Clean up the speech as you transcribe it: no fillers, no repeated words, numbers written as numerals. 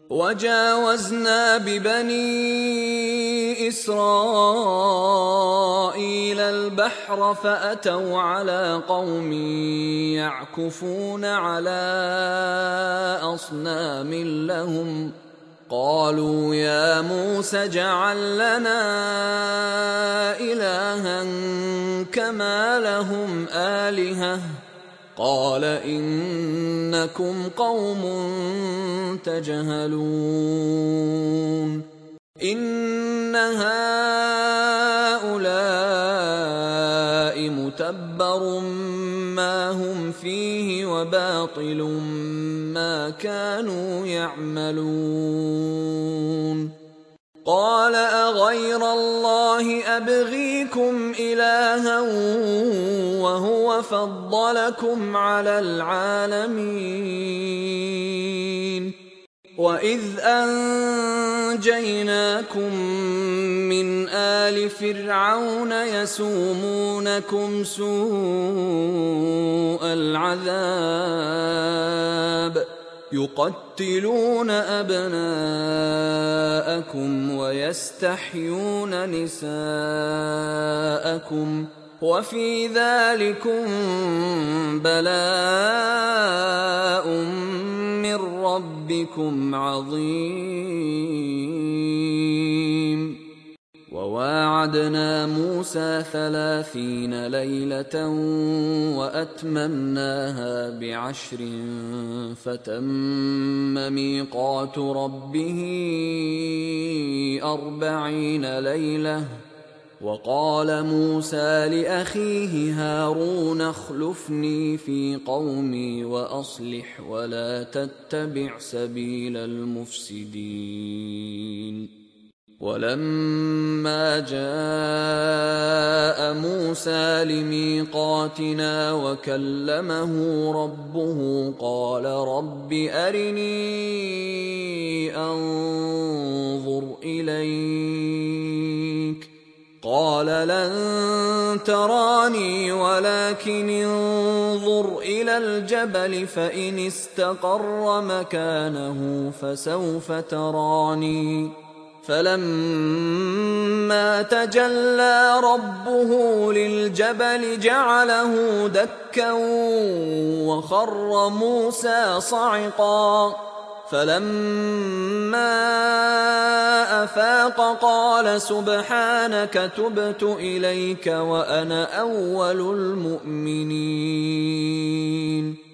وجاوزنا ببني إسرائيل البحر فأتوا على قوم يعكفون على أصنام لهم قالوا يا موسى اجعل لنا إلها كما لهم آلهة قال إنكم قوم تجهلون إن هؤلاء متبر ما هم فيه وباطل ما كانوا يعملون قال أغير الله أبغيكم إلها وهو فضلكم على العالمين وإذ أنجيناكم من آل فرعون يسومونكم سوء العذاب يقتلون أبناءكم ويستحيون نساءكم وفي ذلكم بلاء من ربكم عظيم وواعدنا موسى 30 ليلة وأتممناها ب10 فتم ميقات ربه 40 ليلة وقال موسى لأخيه هارون اخلفني في قومي وأصلح ولا تتبع سبيل المفسدين ولما جاء موسى لميقاتنا وكلمه ربه قال رب أرني أنظر إليك قال لن تراني ولكن انظر إلى الجبل فإن استقر مكانه فسوف تراني فلما تجلى ربه للجبل جعله دكا وخر موسى صعقا فلما أفاق قال سبحانك تبت إليك وأنا أول المؤمنين